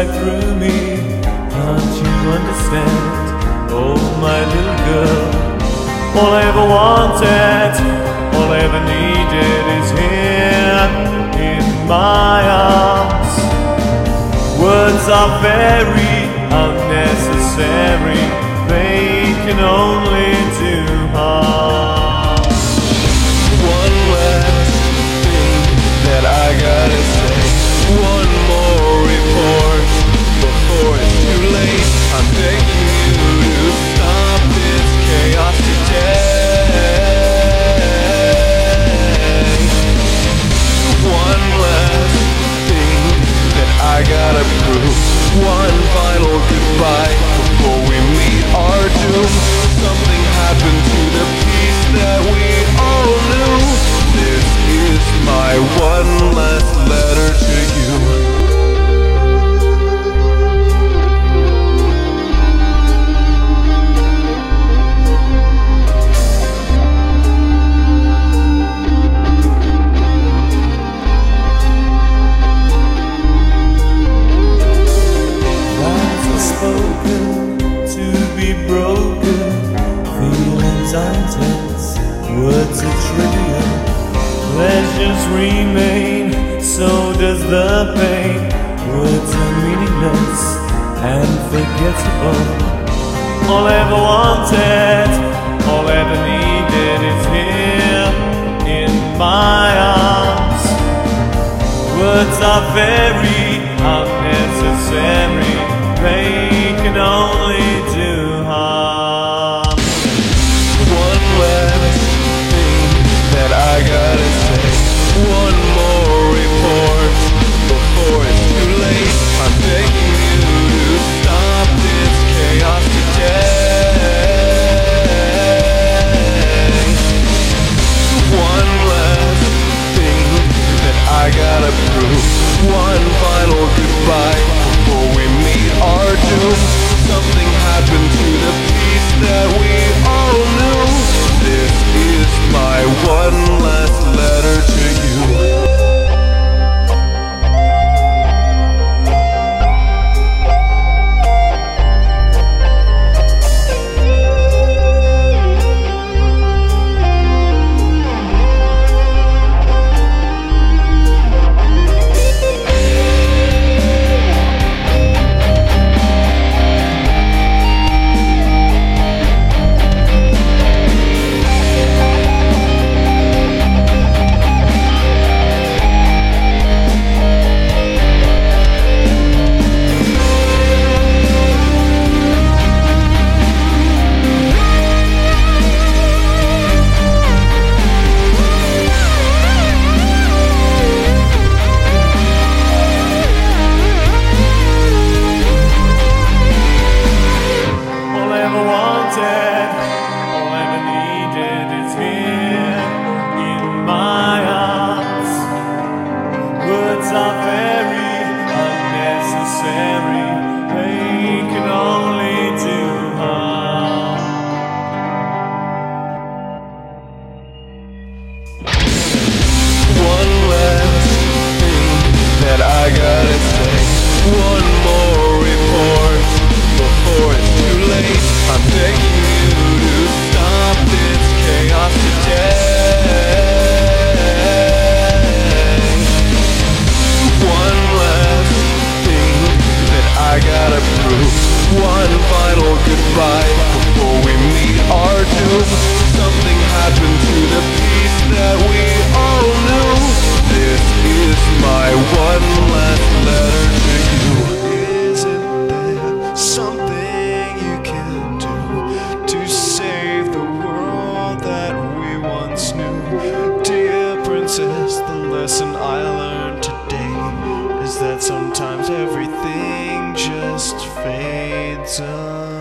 right through me. Can't you understand? Oh, my little girl. All I ever wanted, all I ever needed is here in my arms. Words are very unnecessary, they can only do harm. One last thing that I gotta say, one more report before it's too late. I'm begging you to stop this chaos today. One last thing that I gotta prove, one final goodbye before we meet our doom. Something happened to the peace that we all knew. This is my one last letter to you. Words are trivial, pleasures remain, so does the pain. Words are meaningless and forgettable. All I ever wanted, all I ever needed is here in my arms. Words are very unnecessary, they can only do harm. One last thing that I gotta say, one more report before it's too late. I'm begging you to stop this chaos today. One last thing that I gotta prove, one final goodbye before we meet our doom. Something happened to the peace that we all knew. This is my one last letter to you. Are very unnecessary, they can only do harm. One last thing that I gotta say, one more report before it's too late. I'm begging you to stop this chaos today. I gotta prove, one final goodbye before we meet our doom. Something happened to the peace that we all knew. This is my one last letter to you. Isn't there something you can do to save the world that we once knew? Dear princess, the lesson I learned today is that sometimes everything just fades away.